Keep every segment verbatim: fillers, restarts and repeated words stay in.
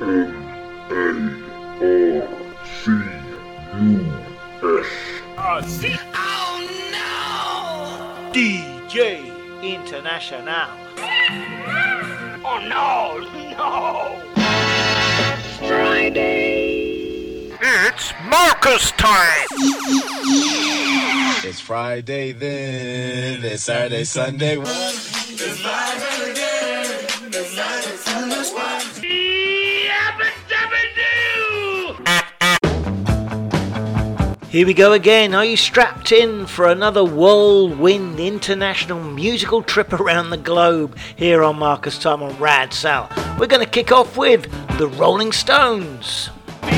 Oh no! D J International. Oh no, no! Friday. It's Marcus time! It's Friday then, it's Saturday, Sunday. It's live again, it's live, it's Sunday's one. Here we go again. Are you strapped in for another whirlwind international musical trip around the globe here on Marcus Time on Rad Sal? We're going to kick off with the Rolling Stones.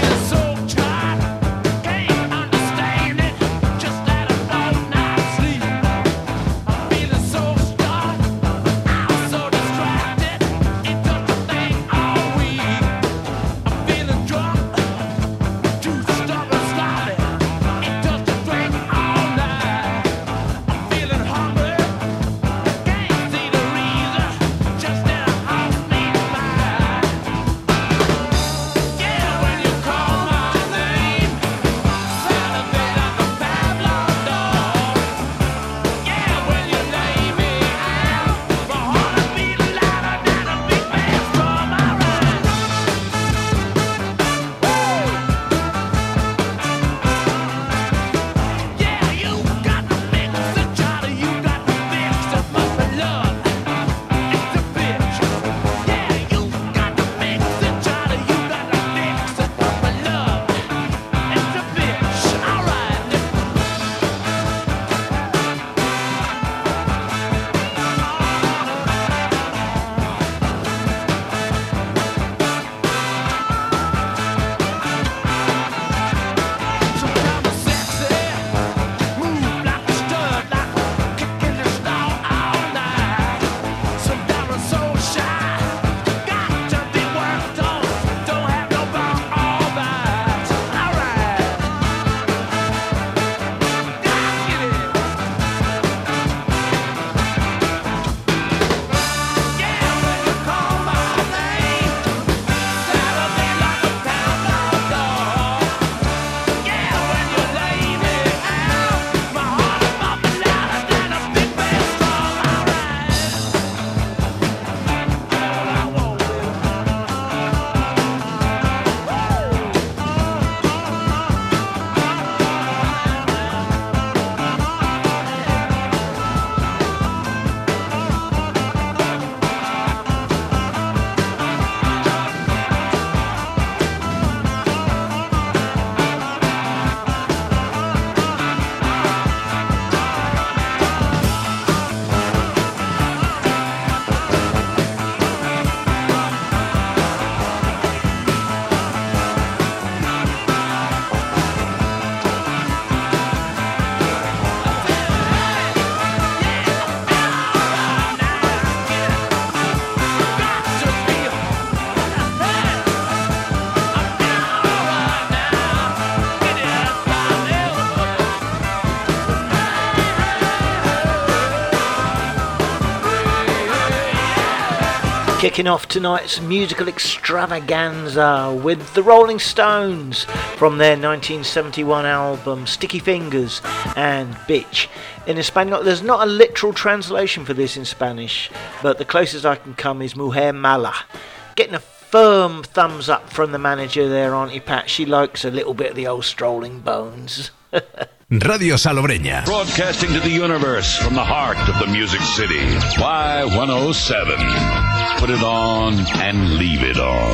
Kicking off tonight's musical extravaganza with the Rolling Stones from their nineteen seventy-one album Sticky Fingers and Bitch. In Espanol, there's not a literal translation for this in Spanish, but the closest I can come is Mujer Mala. Getting a firm thumbs up from the manager there, Auntie Pat. She likes a little bit of the old Strolling Bones. Radio Salobreña. Broadcasting to the universe from the heart of the Music City. Y one oh seven. Put it on and leave it on.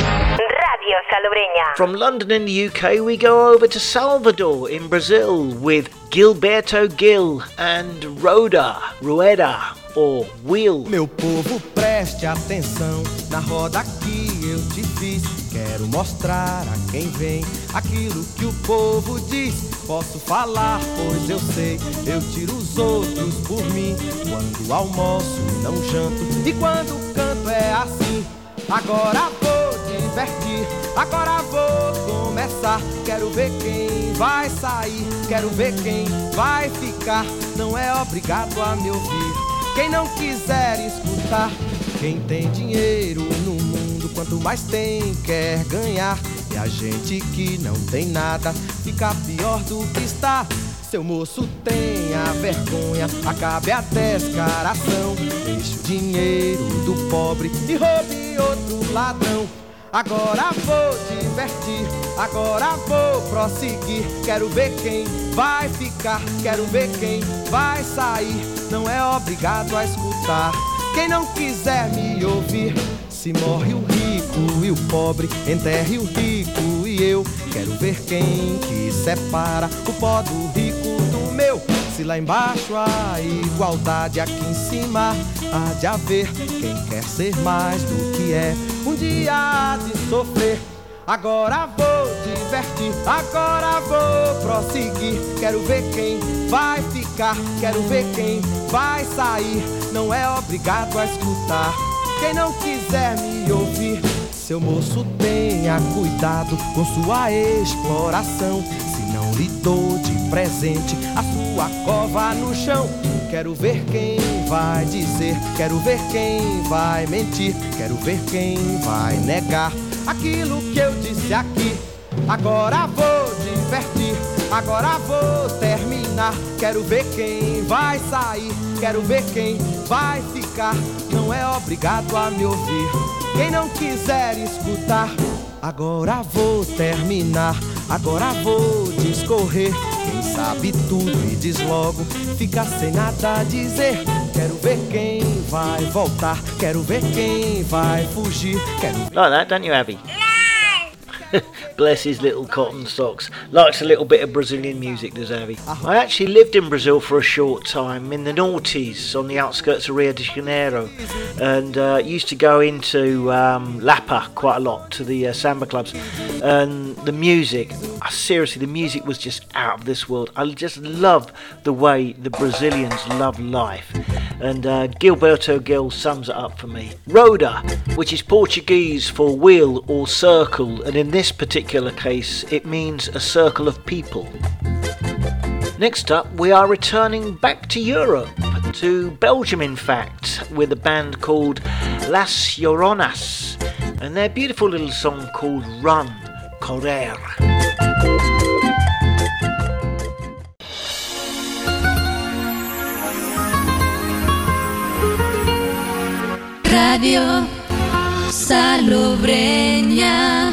Radio Salobreña. From London in the U K, we go over to Salvador in Brazil with Gilberto Gil and Roda, Rueda, or Wheel. Meu povo, preste atenção na roda que eu te fiz. Quero mostrar a quem vem aquilo que o povo diz. Posso falar, pois eu sei, eu tiro os outros por mim. Quando almoço, não janto, e quando canto é assim. Agora vou divertir, agora vou começar. Quero ver quem vai sair, quero ver quem vai ficar. Não é obrigado a me ouvir quem não quiser escutar. Quem tem dinheiro no mundo, quando quanto mais tem, quer ganhar. E a gente que não tem nada fica pior do que está. Seu moço, tenha vergonha, acabe a descaração. Deixe o dinheiro do pobre e roube outro ladrão. Agora vou divertir, agora vou prosseguir. Quero ver quem vai ficar, quero ver quem vai sair. Não é obrigado a escutar quem não quiser me ouvir. Se morre o rico e o pobre, enterre o rico e eu. Quero ver quem que separa o pó do rico do meu. Se lá embaixo há igualdade, aqui em cima há de haver quem quer ser mais do que é. Um dia há de sofrer. Agora vou divertir, agora vou prosseguir. Quero ver quem vai ficar, quero ver quem vai sair. Não é obrigado a escutar quem não quiser me ouvir. Seu moço, tenha cuidado com sua exploração. Se não lhe dou de presente a sua cova no chão. Quero ver quem vai dizer, quero ver quem vai mentir. Quero ver quem vai negar aquilo que eu disse aqui. Agora vou divertir, agora vou terminar. Quero ver quem vai sair, quero ver quem vai ficar. Não é obrigado a me ouvir quem não quiser escutar. Agora vou terminar, agora vou discorrer. Quem sabe tudo e diz logo, fica sem nada a dizer. Quero ver quem vai voltar, quero ver quem vai fugir. Quero ver... Like that, don't you, Abby? Bless his little cotton socks. Likes a little bit of Brazilian music, does Abby. I actually lived in Brazil for a short time, in the noughties, on the outskirts of Rio de Janeiro, and uh, used to go into um, Lapa quite a lot, to the uh, samba clubs. And the music, uh, seriously, the music was just out of this world. I just love the way the Brazilians love life. And uh, Gilberto Gil sums it up for me. Roda, which is Portuguese for wheel or circle, and in this particular case it means a circle of people. Next up, we are returning back to Europe, to Belgium in fact, with a band called Las Lloronas and their beautiful little song called Run, Correr. Radio Salobreña.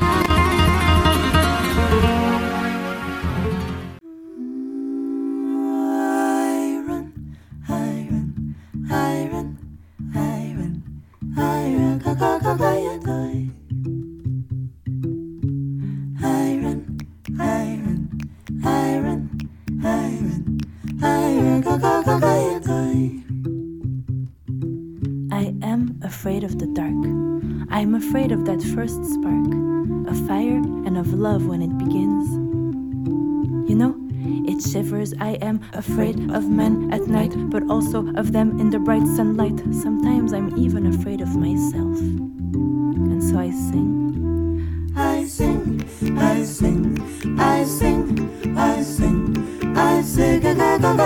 I am afraid of the dark. I am afraid of that first spark, of fire and of love when it begins. You know, it shivers. I am afraid of men at night, but also of them in the bright sunlight. Sometimes I'm even afraid of myself. And so I sing. I sing, I sing, I sing, I sing, I sing, I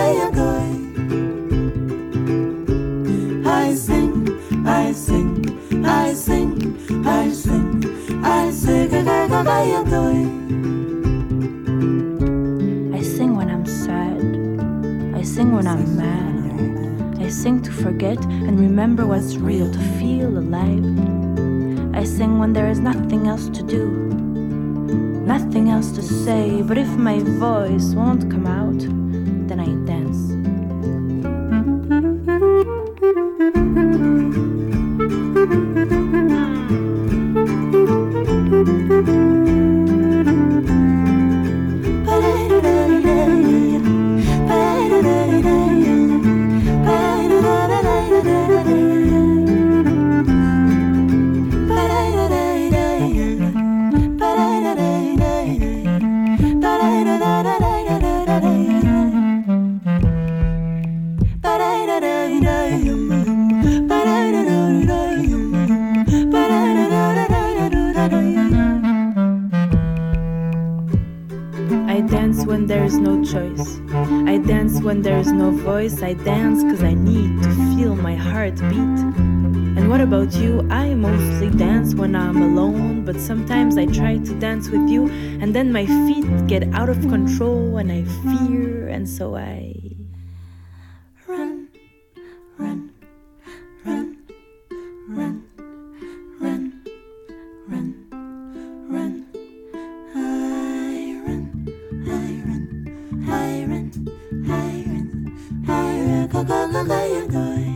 sing, I sing, I sing, I sing, I sing, I sing when I'm sad, I sing when I'm mad, I sing to forget and remember what's real, to feel alive. I sing when there is nothing else to do, nothing else to say, but if my voice won't come out, then I dance. When there's no voice, I dance cause I need to feel my heart beat. And And what about you? I mostly dance when I'm alone, but sometimes I try to dance with you, and then my feet get out of control and I fear, and so I run, run, run, run, run, run, run. I run, I run, I run, I run, I run, go, go, go, go, go.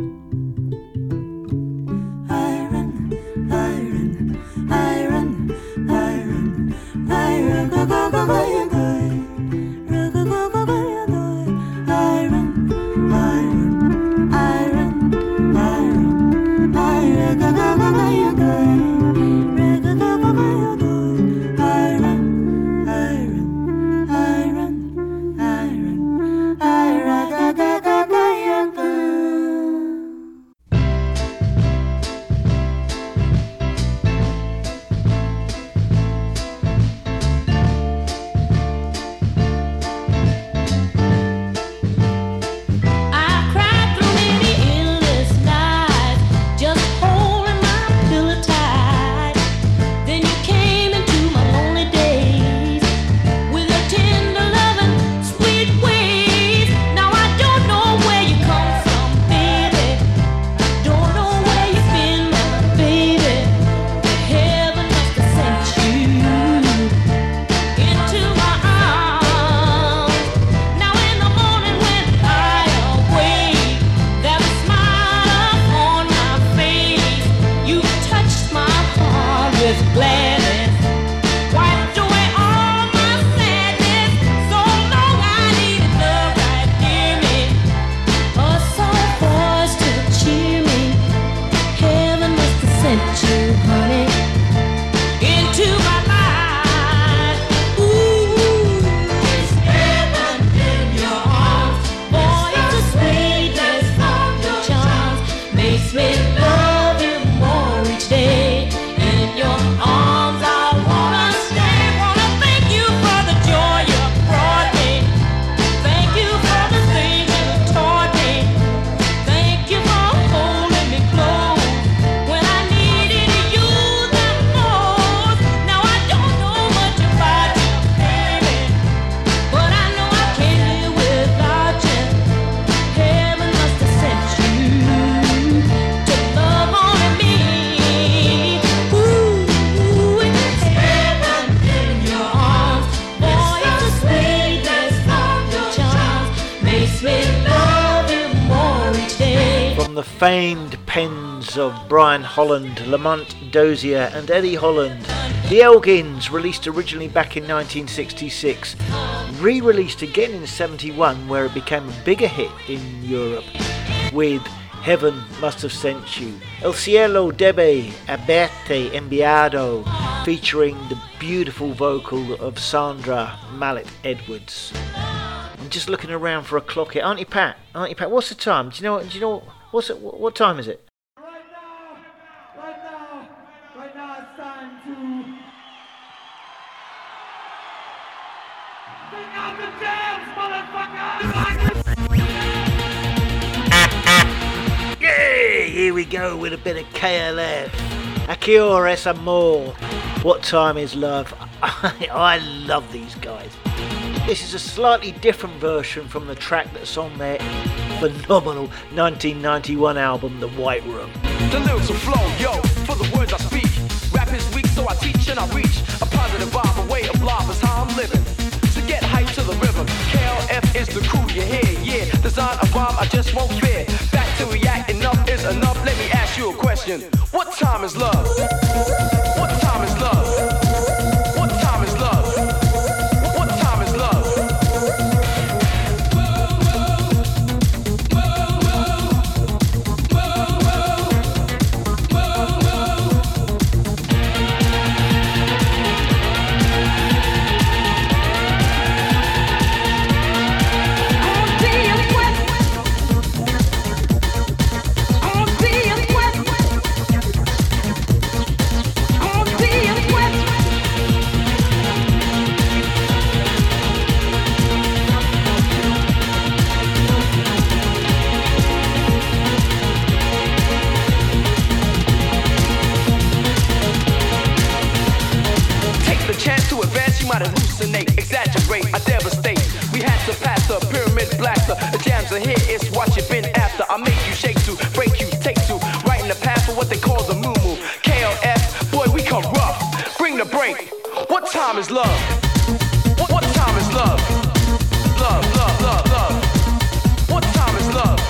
Famed pens of Brian Holland, Lamont Dozier and Eddie Holland, the Elgins, released originally back in nineteen sixty-six, re-released again in seventy-one where it became a bigger hit in Europe with Heaven Must Have Sent You, El Cielo Debe Haberte Enviado, featuring the beautiful vocal of Sandra Mallet Edwards. I'm just looking around for a clock here. Auntie Pat, Auntie Pat, what's the time? Do you know? Do you know? What's it? What time is it? Right now, right now, right now it's time to sing out the dance, motherfucker! Yeah, here we go with a bit of K L F. Achior es amor. What time is love? I love these guys. This is a slightly different version from the track that's on their phenomenal nineteen ninety-one album, The White Room. The lyrics will flow, yo, for the words I speak. Rap is weak, so I teach and I reach. A positive vibe, a way of life is how I'm living. So get hyped to the rhythm. K L F is the crew you hear, yeah. Design a rhyme I just won't fear. Back to react, enough is enough. Let me ask you a question. What time is love? What time is love? What time is love? What time is love? hallucinate, exaggerate, I devastate. We had to pass the pyramid blaster. The jams are here, it's what you've been after. I make you shake to, break you, take to, right in the path for what they call the moo-moo. K L F, boy, we come rough. Bring the break. What time is love? What, what time is love? Love, love, love, love. What time is love?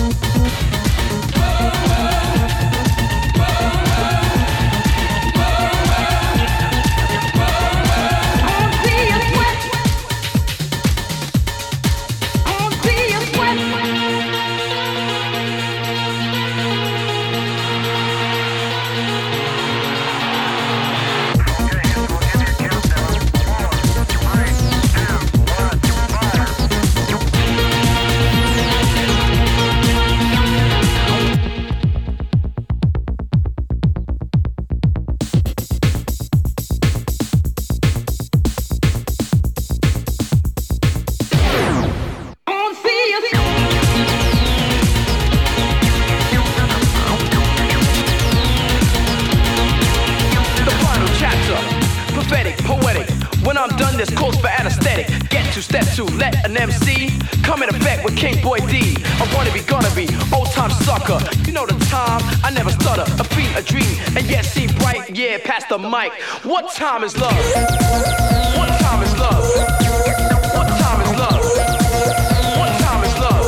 An M C come in effect with King Boy D. I wanna be, gonna be, old time sucker. You know the time, I never stutter. A beat, a dream, and yet see bright. Yeah, pass the mic. What time is love? What time is love? What time is love? What time is love?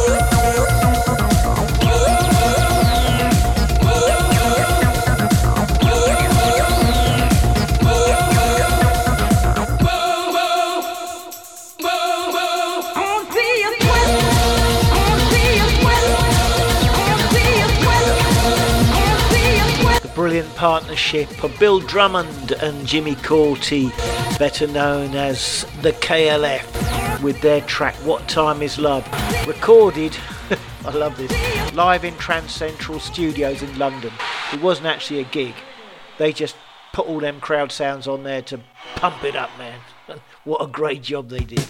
Brilliant partnership of Bill Drummond and Jimmy Cauty, better known as the K L F, with their track What Time Is Love, recorded, I love this, live in Trans Central Studios in London. It wasn't actually a gig, they just put all them crowd sounds on there to pump it up, man. What a great job they did.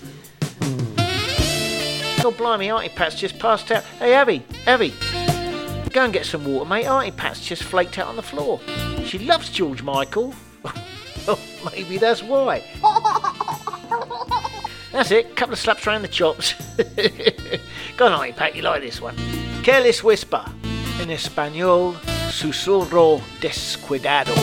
God blimey, Artie Pat's just passed out. Hey Abby, Abby, go and get some water, mate. Auntie Pat's just flaked out on the floor. She loves George Michael. Well, maybe that's why. That's it. Couple of slaps around the chops. Go on, Auntie Pat. You like this one. Careless Whisper. In Espanol, Susurro Descuidado.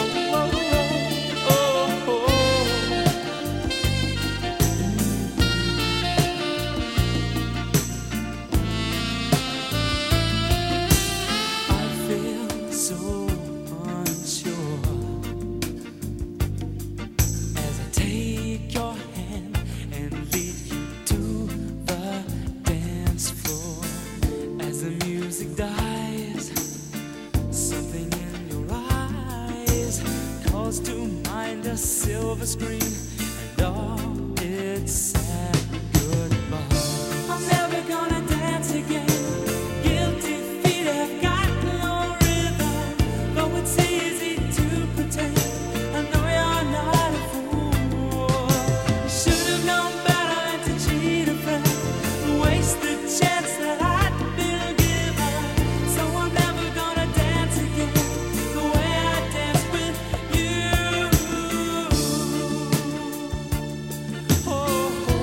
Silver screen and all its sad goodbye. I'm never gonna dance again. Guilty feet have got no rhythm. Though it's easy to pretend, I know you're not a fool. You should have known better than to cheat a friend, waste the chance that I'd been given. So I'm never gonna dance again the way I danced with you. Oh,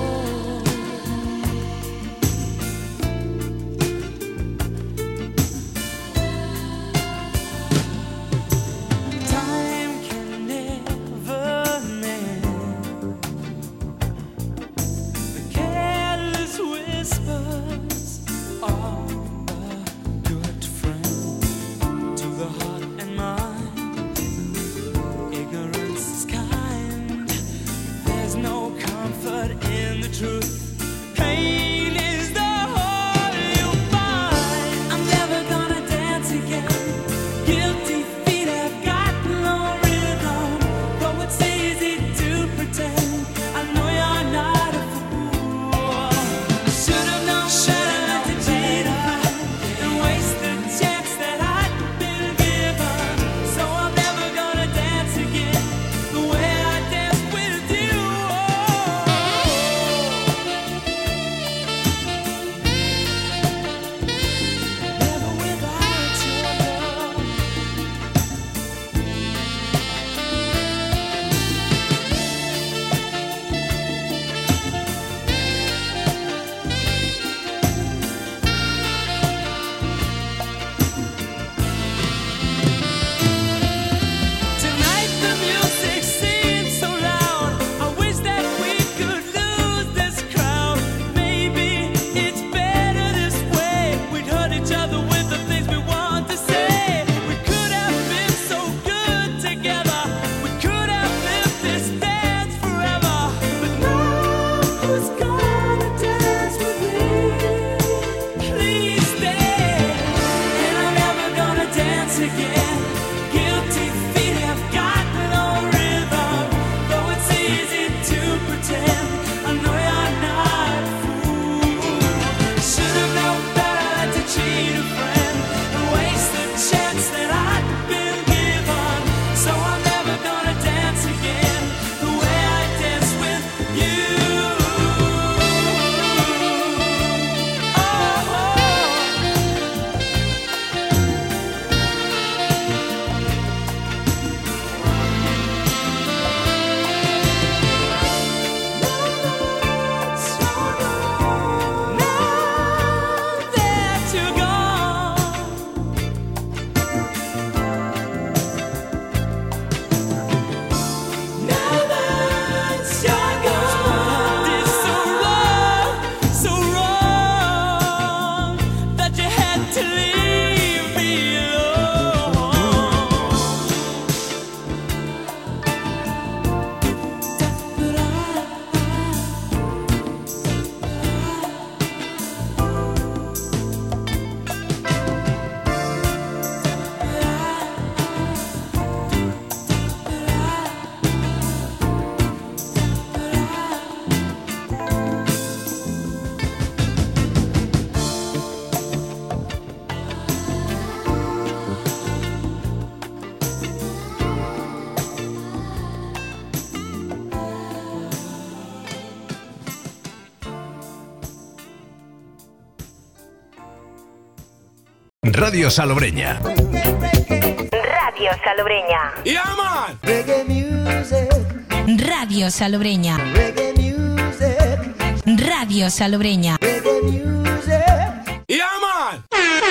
Radio Salobreña. Radio Salobreña. Yeah, man. Reggae music, Radio Salobreña. reggae music, Radio Salobreña. reggae music. Yeah, man.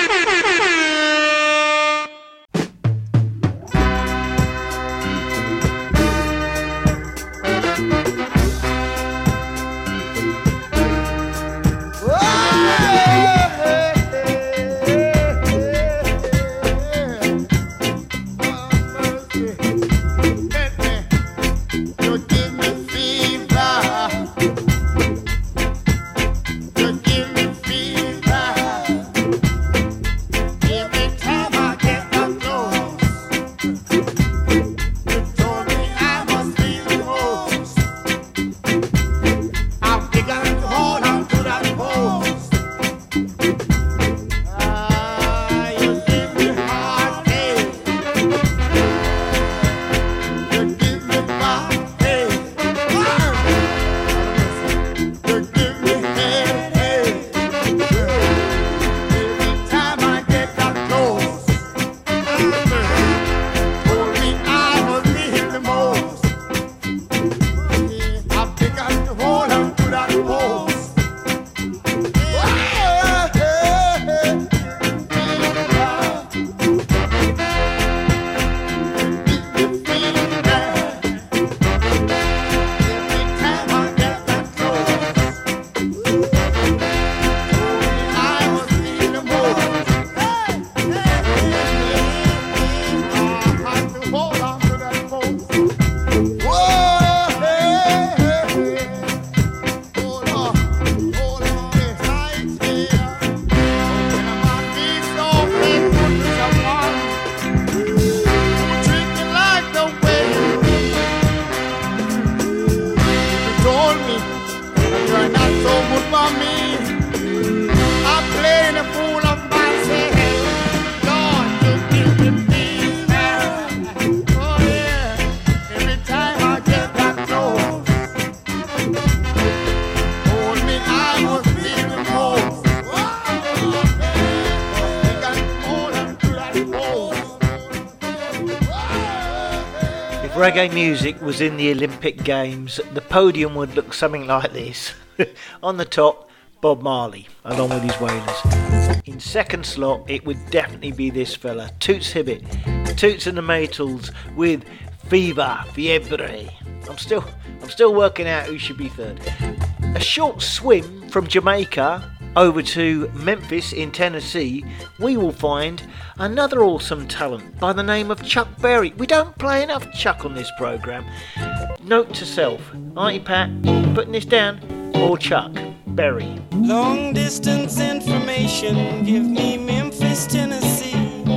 Reggae music was in the Olympic Games, the podium would look something like this. On the top, Bob Marley, along with his Wailers. In second slot, it would definitely be this fella, Toots Hibbert. Toots and the Maytals with Fever, Fiebre. I'm still, I'm still working out who should be third. A short swim from Jamaica over to Memphis in Tennessee, we will find another awesome talent by the name of Chuck Berry. We don't play enough Chuck on this programme. Note to self, aren't you, Pat? Putting this down? Or Chuck Berry. Long distance information, give me Memphis, Tennessee.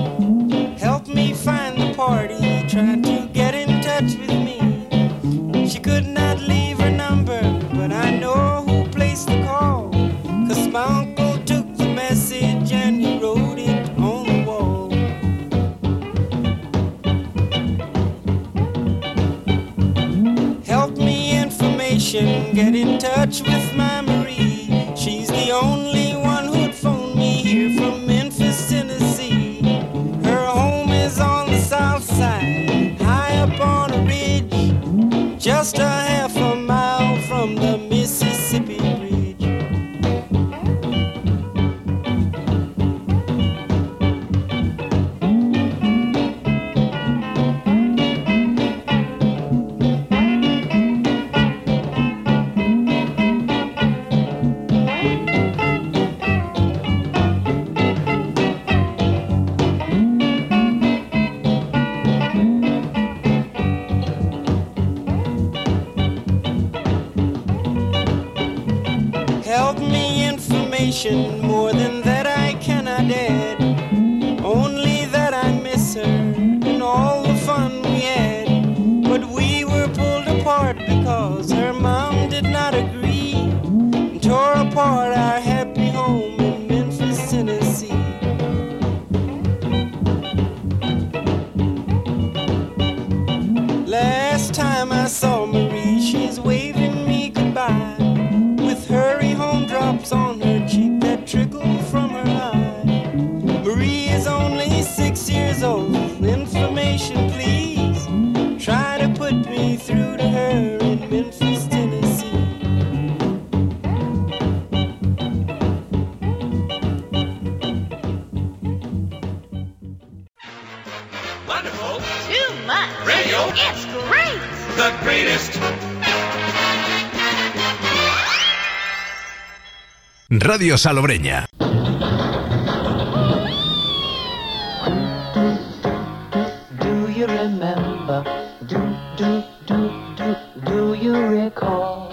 Help me find the party, trying to get in touch with me. She could not leave her number, but I know who placed the call. Cause my uncle took the message and he wrote it on the wall. Help me information, get in touch with my Marie. She's the only one who'd phone me here from Memphis, Tennessee. Her home is on the south side, high up on a ridge, just a half a mile from the Mississippi Bridge. More than that I cannot add, only that I miss her and all the fun we had. But we were pulled apart because her mom did not agree, and tore apart our happy home in Memphis, Tennessee. Last time I saw Marie, she's waving me goodbye, with hurry home drops on her cheek that trickle from her eye. Marie is put me through to her in Memphis, Tennessee. Wonderful. Too much. Radio. It's great. The greatest. Radio Salobreña. Do you remember? Do, do, do, do, do you recall?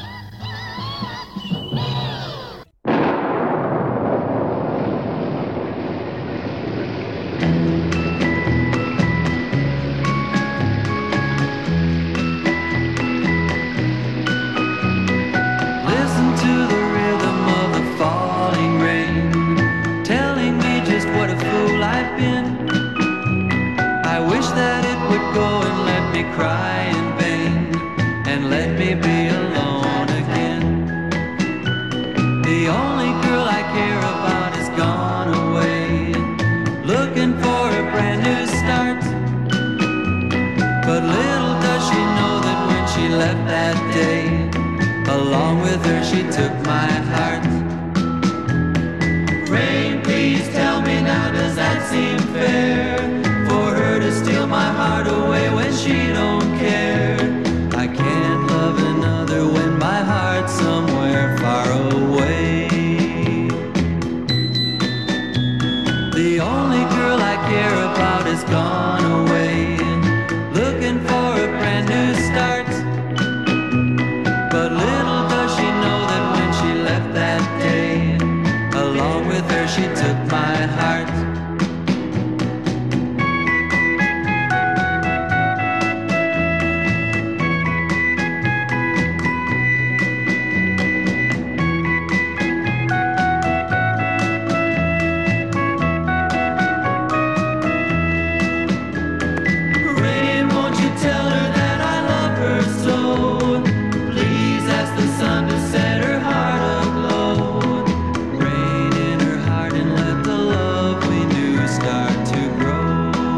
Listen to the rhythm of the falling rain, telling me just what a fool I've been. I wish that it would go and let me cry in vain, and let me be alone again. The only girl I care about is gone away, looking for a brand new start. But little does she know that when she left that day, along with her she took my heart. Rain, please tell me now, does that seem fair? For her to steal my heart away when she don't care. I can't love another when my heart's somewhere far away. The only girl I care about is gone away, looking for a brand new start. But little does she know that when she left that day, along with her she took my heart. Rain, won't you tell her that I love her so? Please ask the sun to set her heart aglow. Rain in her heart and let the love we knew start to grow.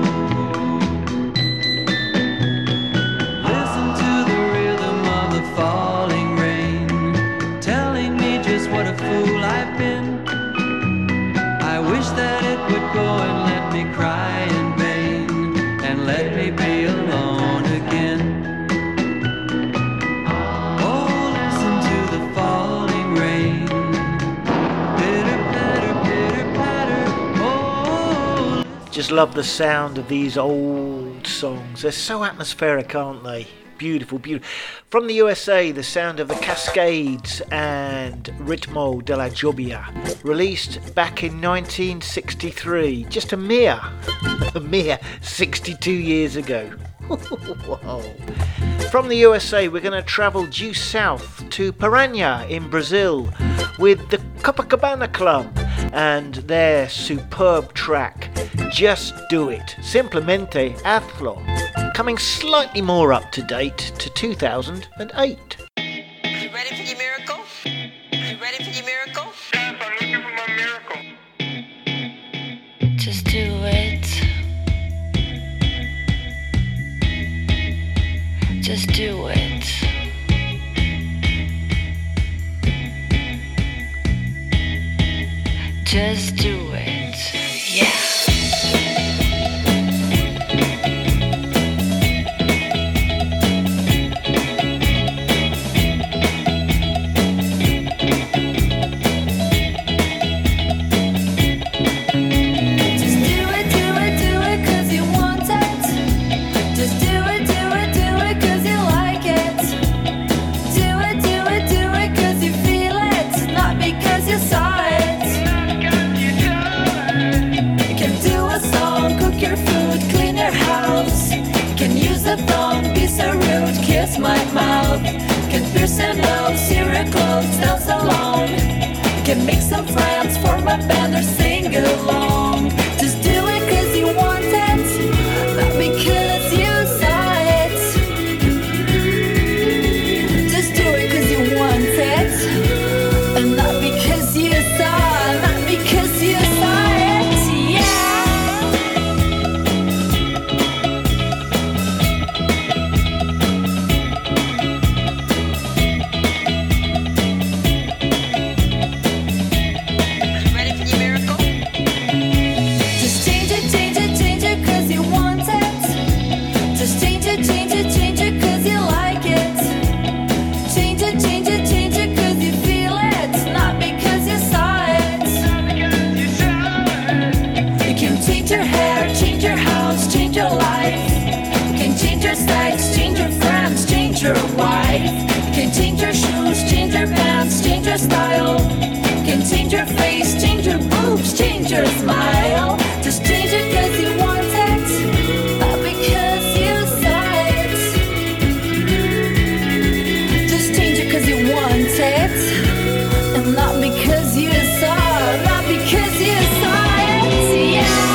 Listen to the rhythm of the falling rain, telling me just what a fool I've been. I wish that it would go and let me cry in vain, and let me be alone again. Oh, listen to the falling rain. Pitter patter, pitter patter. Oh. Just love the sound of these old songs. They're so atmospheric, aren't they? Beautiful, beautiful. From the U S A, the sound of the Cascades and Ritmo de la Lluvia, released back in nineteen sixty-three, just a mere, a mere sixty-two years ago. Whoa. From the U S A, we're going to travel due south to Piranha in Brazil with the Copacabana Club and their superb track, Just Do It, Simplemente Hazlo, coming slightly more up to date to two thousand eight. You ready for your miracle? You ready for your miracle? Yes, I'm looking for my miracle. Just do it. Just do it. Just do it. Yeah. My mouth can pierce and love, serial clothes, dance alone. Can make some friends, form a band or sing along. Just do it cause you want it, not because you saw it. Just do it cause you want it, and not because you saw, not because you saw it, yeah. your wife. You can change your shoes, change your pants, change your style. You can change your face, change your boobs, change your smile. Just change it cause you want it, not because you saw it. Just change it cause you want it, and not because you saw, not because you saw it, yeah.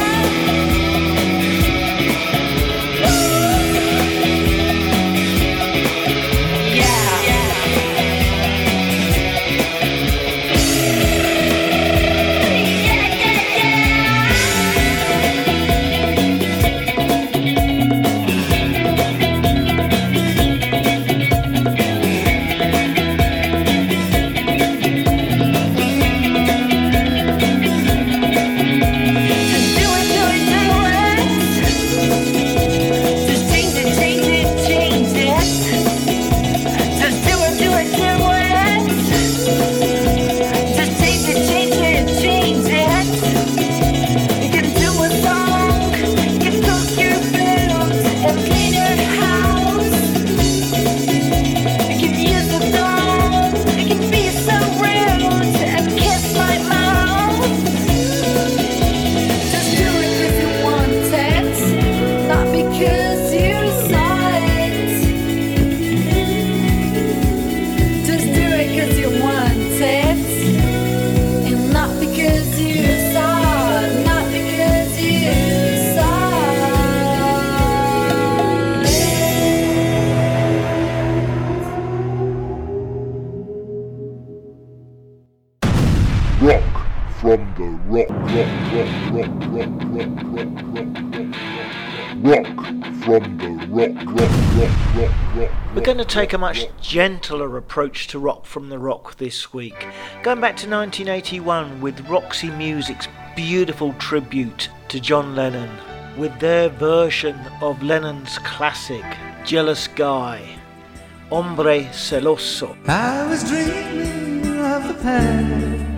We're going to take a much gentler approach to Rock from the Rock this week, going back to nineteen eighty-one with Roxy Music's beautiful tribute to John Lennon, with their version of Lennon's classic Jealous Guy, Hombre Celoso. I was dreaming of the past,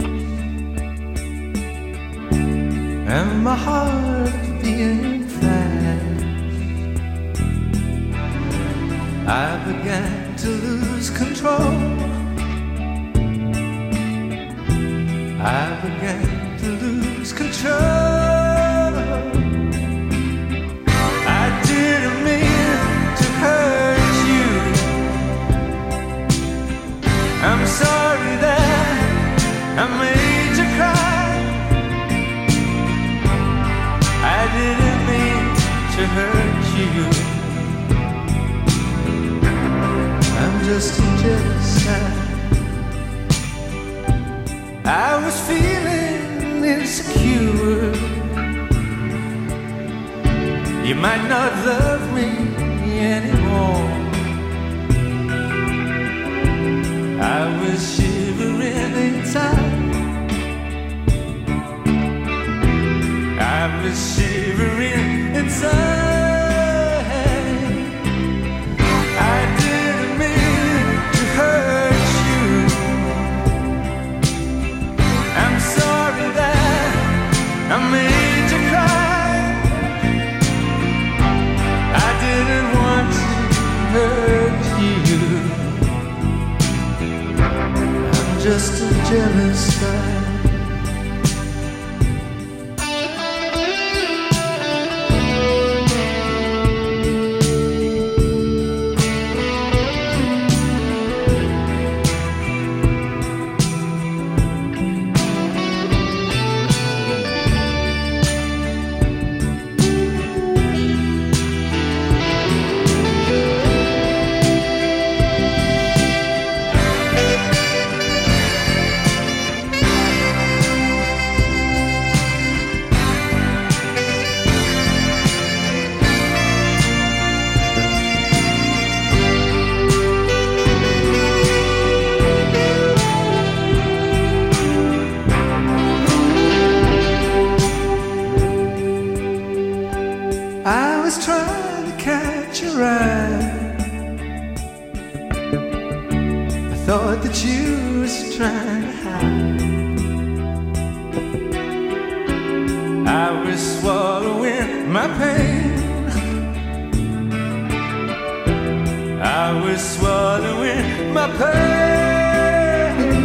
and my heart being fast. I began to lose control. I began to lose control. I didn't mean to hurt you. I'm sorry that I made you cry. I didn't mean to hurt you. I'm just a jealous guy. I was feeling insecure. You might not love me anymore. I was shivering inside. I was shivering inside. I made you cry. I didn't want to hurt you. I'm just a jealous guy. Thought that you was trying to hide. I was swallowing my pain. I was swallowing my pain.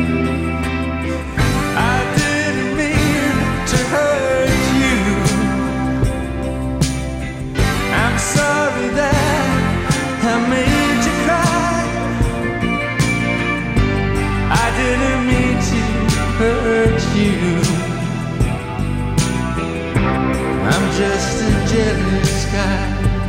I didn't mean to hurt you. I'm sorry that I made you cry. I didn't mean to hurt you. I'm just a jealous guy.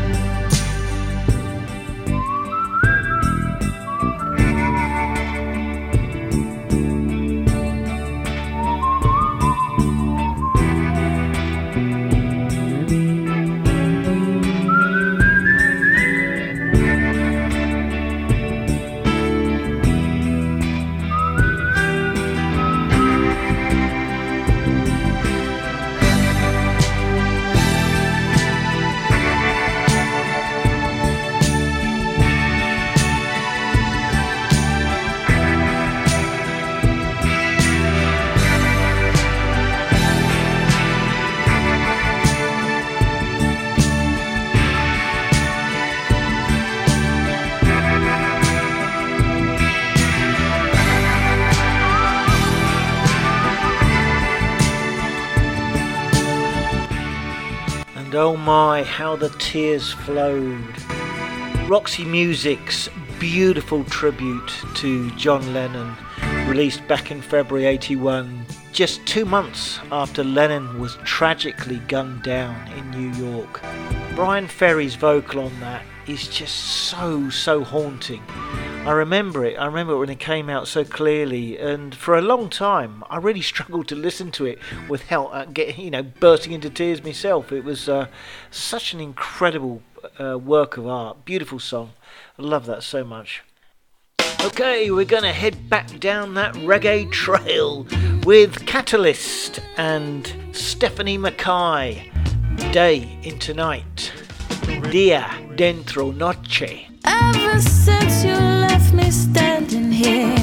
And oh my, how the tears flowed. Roxy Music's beautiful tribute to John Lennon, released back in February eighty-one, just two months after Lennon was tragically gunned down in New York. Brian Ferry's vocal on that is just so, so haunting. I remember it, I remember it when it came out so clearly, and for a long time I really struggled to listen to it without uh, getting, you know, bursting into tears myself. It was uh, such an incredible uh, work of art, beautiful song. I love that so much. Okay, we're going to head back down that reggae trail with Catalyst and Stephanie Mackay. Day into night. Dia dentro noche. Ever since you left me standing here,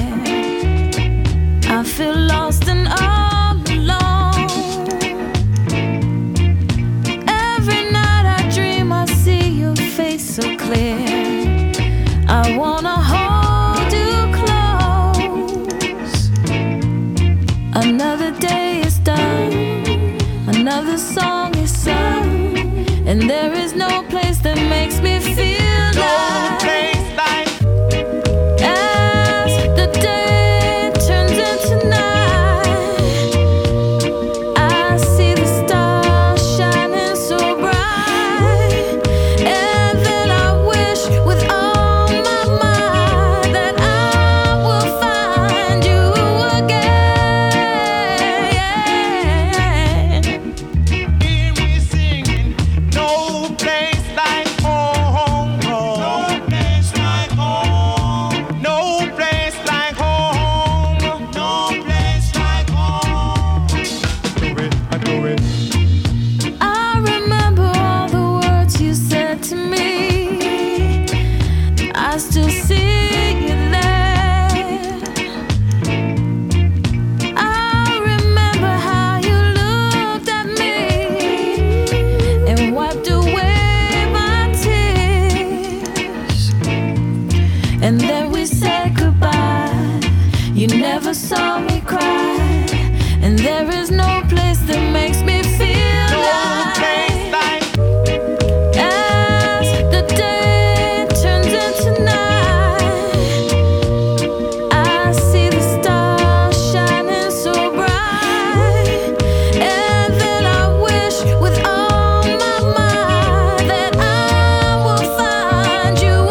I feel lost and all alone. Every night I dream I see your face so clear. I wanna hold you close. Another day is done, another song is sung, and there is no place that makes me feel no place like as the day turns into night. I see the stars shining so bright, and then I wish with all my might that I will find you again. Hear me singing, no place like home. No place like home. No place like home. No place like home. Do it, I do it. I remember all the words you said to me. I still see you there. I remember how you looked at me and wiped away my tears. And then we said goodbye. You never saw me cry, and there is no place that makes me feel like as the day turns into night. I see the stars shining so bright, and then I wish with all my might that I will find you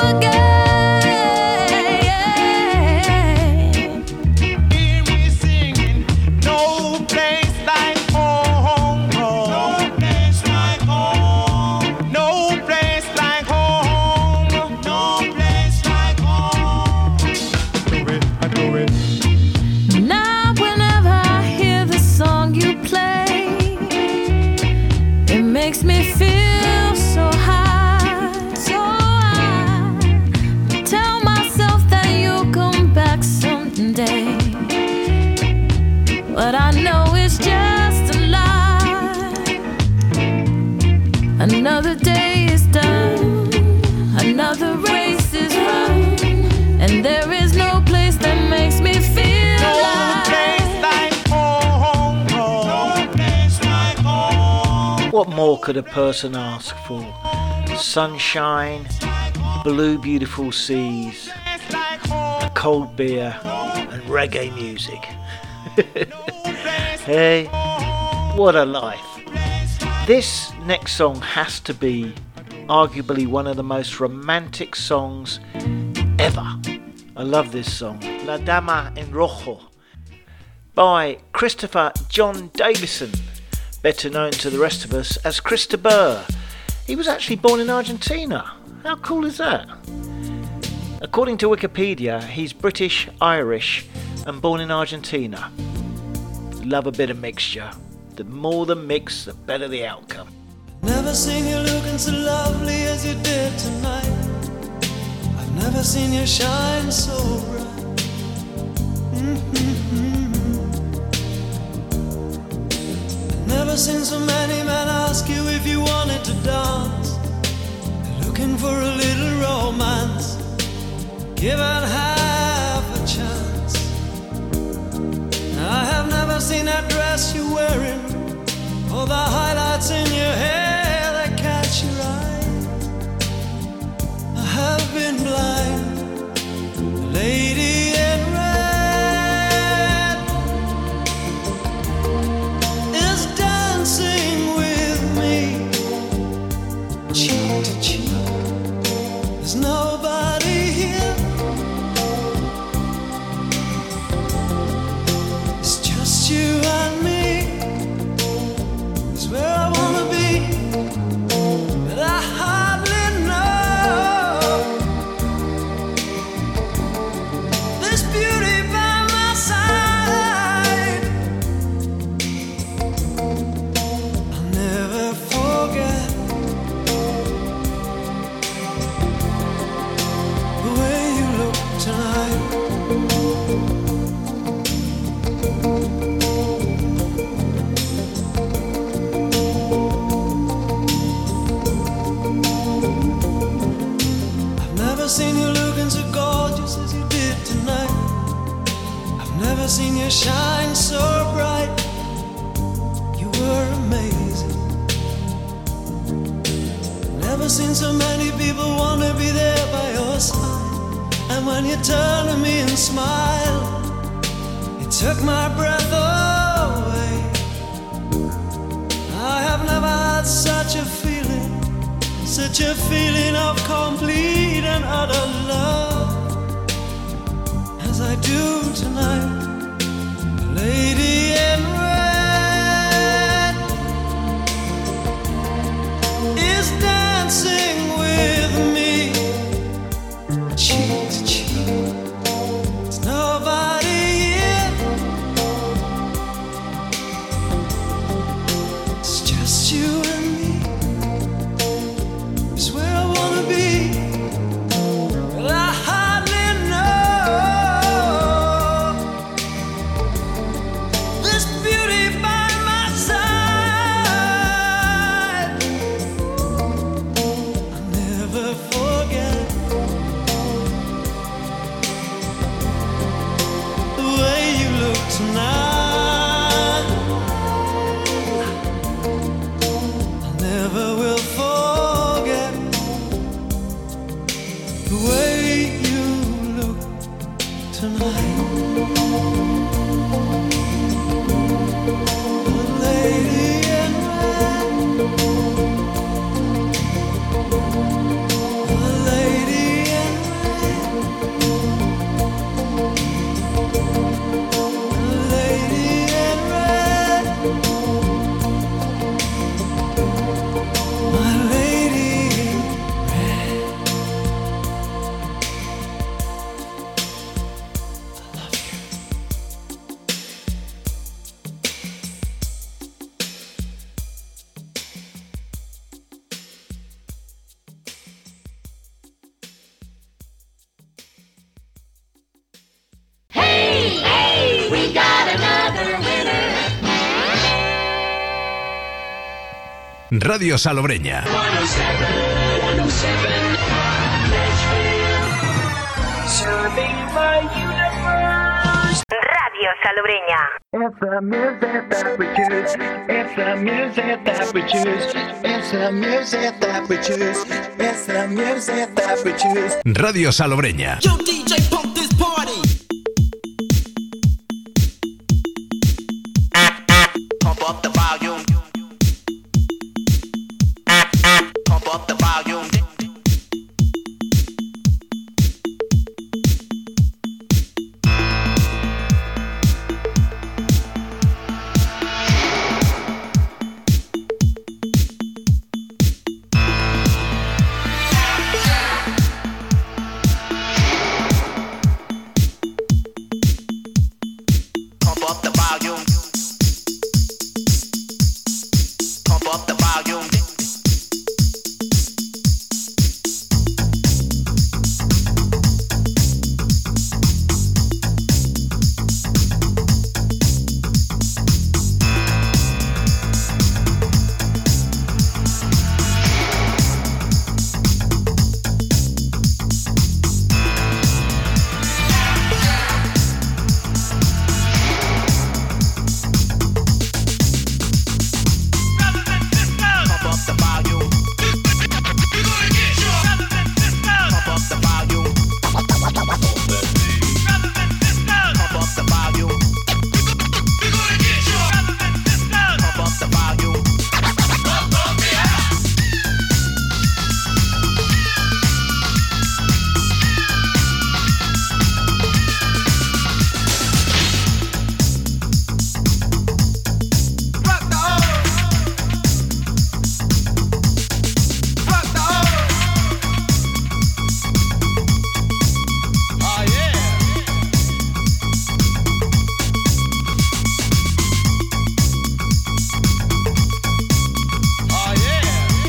again. Hear me singing, no place like home. No place like home. No place like home. No place like home. Do it, I do it. Now whenever I hear the song you play, it makes me feel so high, so high. Tell myself that you'll come back someday, but I know it's just a lie. Another day is done, another race is run, What more could a person ask for? Sunshine, blue beautiful seas, a cold beer and reggae music. Hey, what a life. This next song has to be arguably one of the most romantic songs ever. I love this song, La Dama en Rojo, by Christopher John Davison, better known to the rest of us as Christa Burr. He was actually born in Argentina. How cool is that? According to Wikipedia, he's British, Irish, and born in Argentina. Love a bit of mixture. The more the mix, the better the outcome. Never seen you looking so lovely as you did tonight. I've never seen you shine so bright. Mm-hmm. I've never seen so many men ask you if you wanted to dance. They're looking for a little romance, given half a chance. I have never seen that dress you're wearing, or the highlights in your hair that catch your eye. I have been blind. The lady in red is dancing with me, cheek to cheek. There's nobody here. It's just you and me. Where I wanna be, but I hardly know. This beauty by my side, I'll never forget the way you look tonight. I've never seen you looking so gorgeous as you did tonight. I've never seen you shine so bright. You were amazing. Never seen so many people want to be there by your side. And when you turned to me and smiled, it took my breath away. I have never had such a feeling, such a feeling of complete and utter love as I do tonight. The lady in red is dancing with me, cheek to cheek. There's nobody here. It's just you and me. It's where I wanna be, but I hardly know. This beauty by my side, I'll never forget the way you look tonight. I never will forget the way you look tonight. The lady in red, the lady in red, the lady in red, my lady in red. Hey, hey, we got another winner. Radio Salobreña. one oh seven, one oh seven, Nashville. Serving my universe. Radio Salobreña. It's the music that we choose. It's the music that we choose. It's the music that we choose. It's the music that we choose. Radio Salobreña. Yo, D J, pump this party. Pump up the volume. Pump up the volume. Pump up the volume. Pump up the volume. Pump up the volume. Pump up the volume. Pump up the volume. Pump up the volume. Oh yeah. Oh yeah.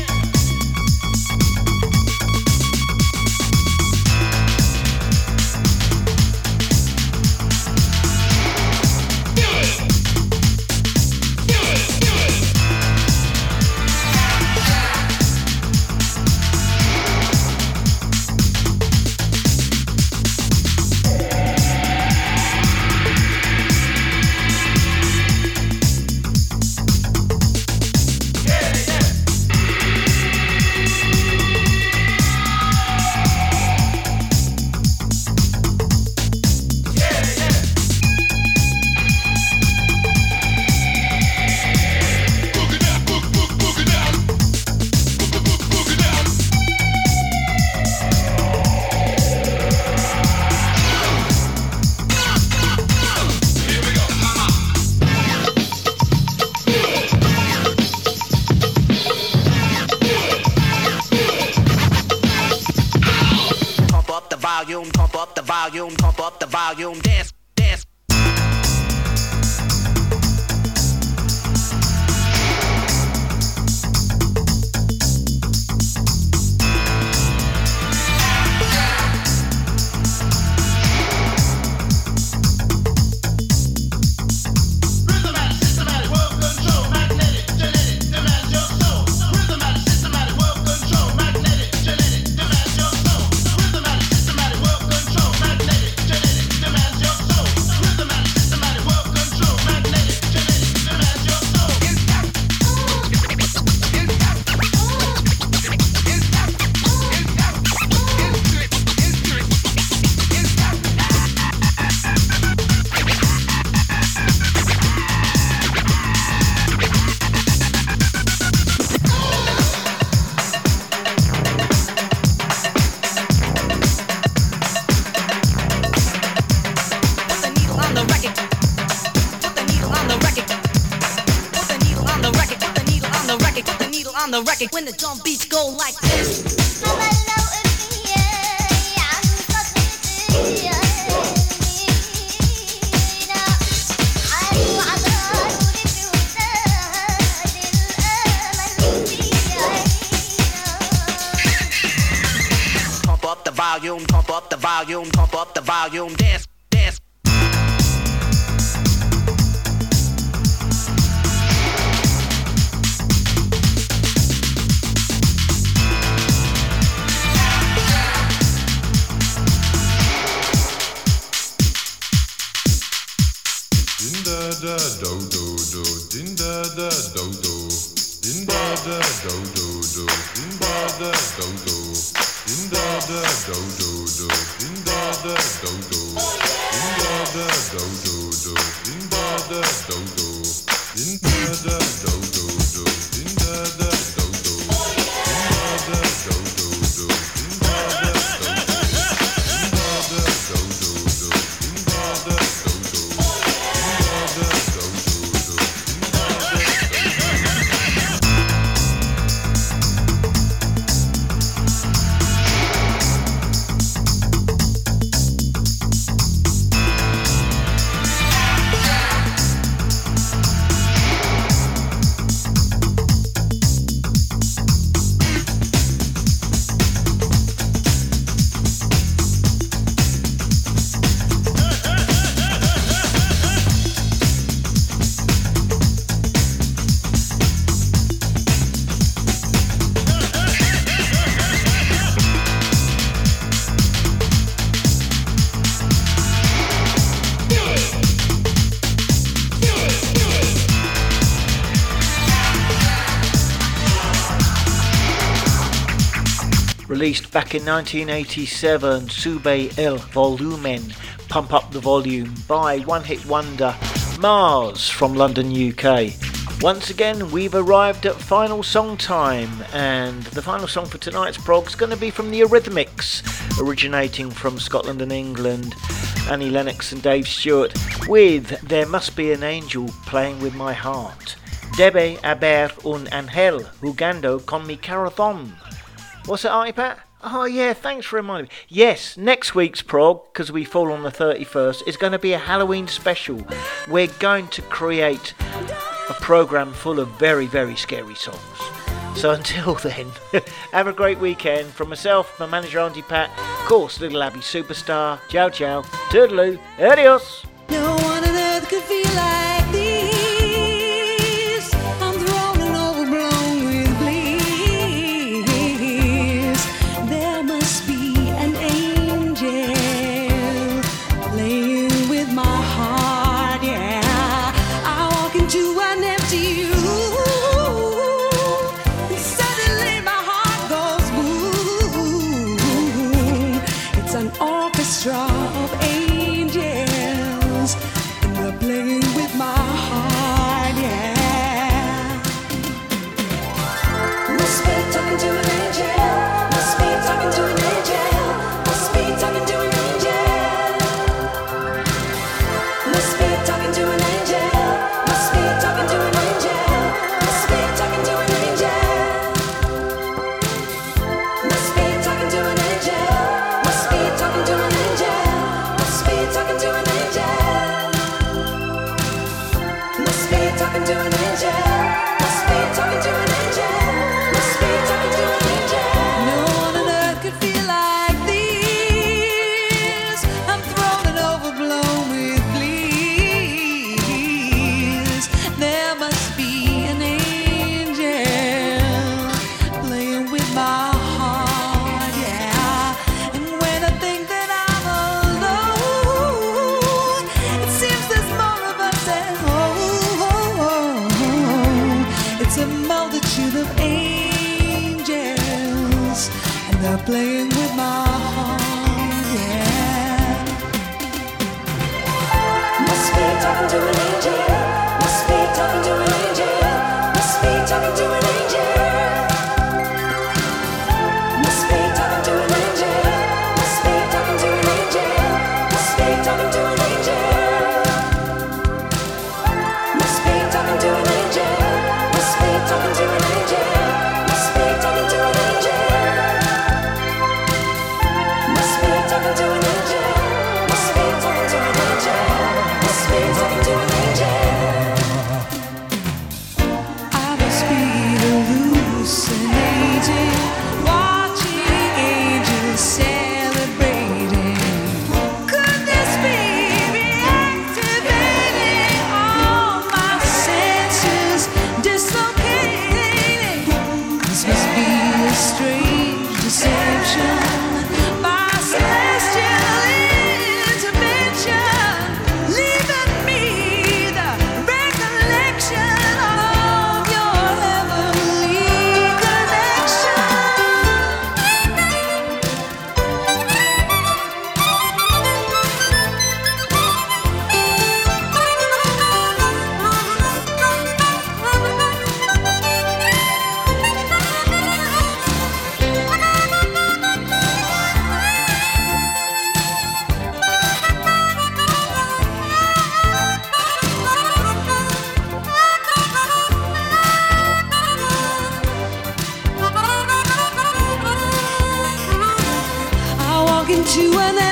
Pump up the volume, pump up the volume, pump up the volume, dance, dance. On the record when the drum beats go like this. Pump up the volume, pump up the volume, pump up the volume, dance, dance. da do do do, din da da do do, din da da do do do, din da da do do, din da da do do do, din da da do do, din da da do do do, din da da do do, din da da do do do, din da da do do, din da da do do do, din da da do do, din da da do do do, din da da do do. Released back in nineteen eighty-seven, Sube El Volumen, Pump Up the Volume, by one hit wonder Mars from London, U K. Once again, we've arrived at final song time, and the final song for tonight's prog is going to be from the Eurythmics, originating from Scotland and England, Annie Lennox and Dave Stewart, with There Must Be an Angel Playing With My Heart. Debe haber un ángel jugando con mi corazón. What's it, Artie Pat? Oh yeah, thanks for reminding me. Yes, next week's prog, because we fall on the thirty-first, is going to be a Halloween special. We're going to create a programme full of very, very scary songs. So until then, have a great weekend. From myself, my manager Auntie Pat, of course, Little Abby Superstar. Ciao, ciao. Toodaloo. Adios. No one on earth could feel like this. I'm thrown and overblown with bliss. There must be an angel playing with my heart, yeah. I walk into an empty room, and suddenly my heart goes boom. It's an orchestra of angels, and they're playing with my heart, yeah. Must be talking to an angel. Must be talking to an angel. Must be talking to an angel. Must be talking to an angel. Must be talking to an angel. Must be talking to an angel. Must be talking to an angel. Must be talking to an angel. Must be talking to an angel. Must be talking to an angel. Must be talking to an angel. Must be talking to an angel. No one on earth could feel like this. I'm thrown and overblown with bliss. There must be an angel playing with my heart, yeah. And when I think that I'm alone, it seems there's more of us at home. It's a multitude of angels, and they're playing with my heart, yeah. Must be talking to an angel. Must be talking to an angel. Must be talking to an angel. Must be talking to an angel. Must be talking to an angel. Must be talking to an angel. Must be talking to an angel. Must be talking to an angel. Must be talking to an angel. Must be talking to an angel. Must be talking to an angel. Must be talking to an angel. I must be hallucinating, watching angels celebrating. Could this be reactivating all my senses, dislocating? This must be a strange deception. My celestial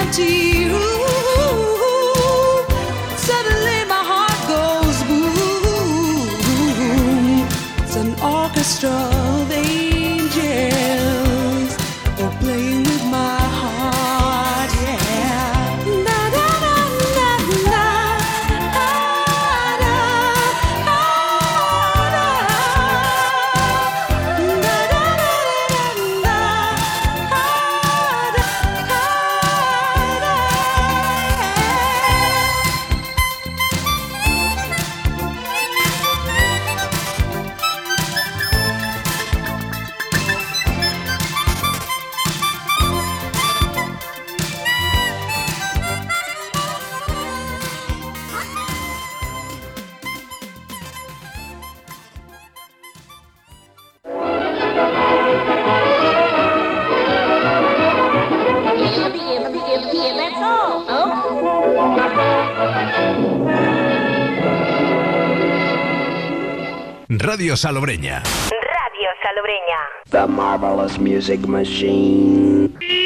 to you. Suddenly my heart goes boom. It's an orchestra of angels, oh, playing with my heart, yeah. Na na na na na, ah, na, ah, na, na na na na, ah, na, Radio Salobreña. Radio Salobreña. The Marvelous Music Machine.